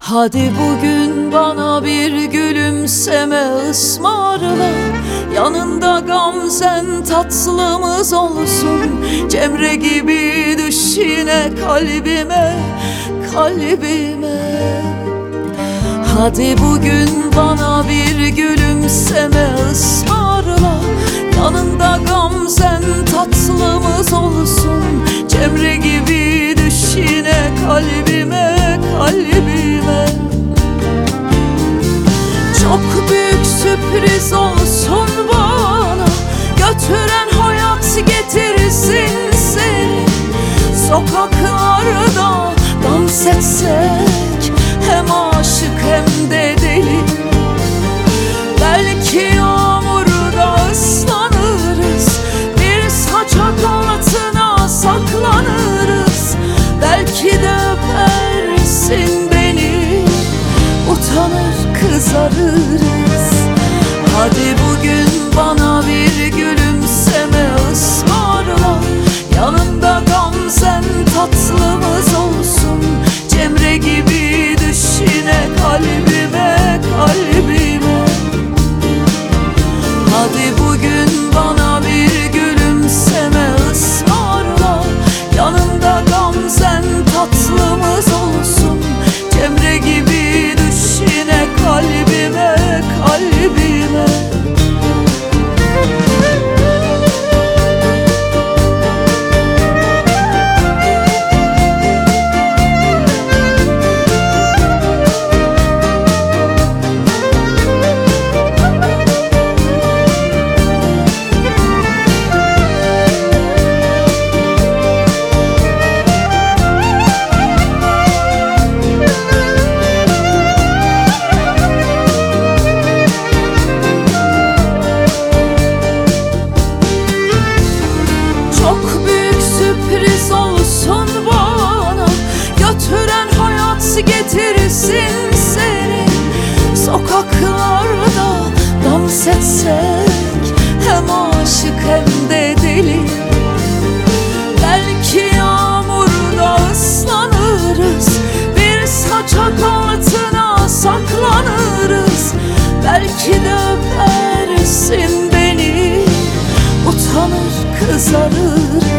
Hadi bugün bana bir gülümseme ısmarla, yanında gamzen tatlımız olsun. Cemre gibi düş yine kalbime, kalbime. Hadi bugün bana bir gülümseme ısmarla, yanında gamzen tatlımız olsun. Cemre gibi düş yine kalbime, kalbime. Çok büyük sürpriz olsun bana, götüren hayat getirsin seni. Sokaklarda dans etsek, hem aşık hem de deli. Belki yağmurda ıslanırız, bir saçak altına saklanırız. Belki de öpersin beni, utanır kızarırız. Hadi bugün bana bir gülümseme ısmarla, yanında gamzen tatlımız olsun. Cemre gibi düş yine kalbime, kalbime. Hadi bugün bana bir gülümseme ısmarla, yanında gamzen tatlımız olsun. Cemre gibi düş yine kalbime, kalbime. Sürpriz olsun bana, götüren hayat getirsin seni. Sokaklarda dans etsek, hem aşık hem de deli. Belki yağmurda ıslanırız, bir saçak altına saklanırız. Belki de öpersin beni, utanır kızarırız.